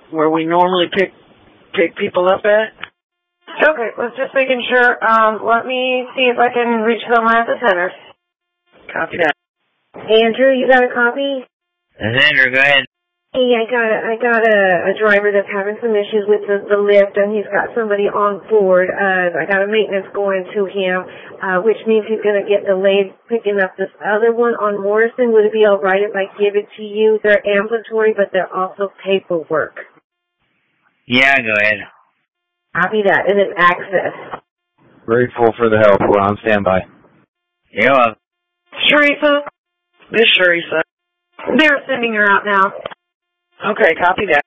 where we normally pick people up at? Okay, was just making sure. Let me see if I can reach someone at the center. Copy that. Andrew, you got a copy? Andrew, go ahead. Hey, I got a driver that's having some issues with the lift, and he's got somebody on board. I got a maintenance going to him, which means he's going to get delayed picking up this other one on Morrison. Would it be all right if I give it to you? They're ambulatory, but they're also paperwork. Yeah, go ahead. Copy that, and it's access. Grateful for the help. We're on standby. You're welcome. Teresa? Miss Teresa. They're sending her out now. Okay, copy that.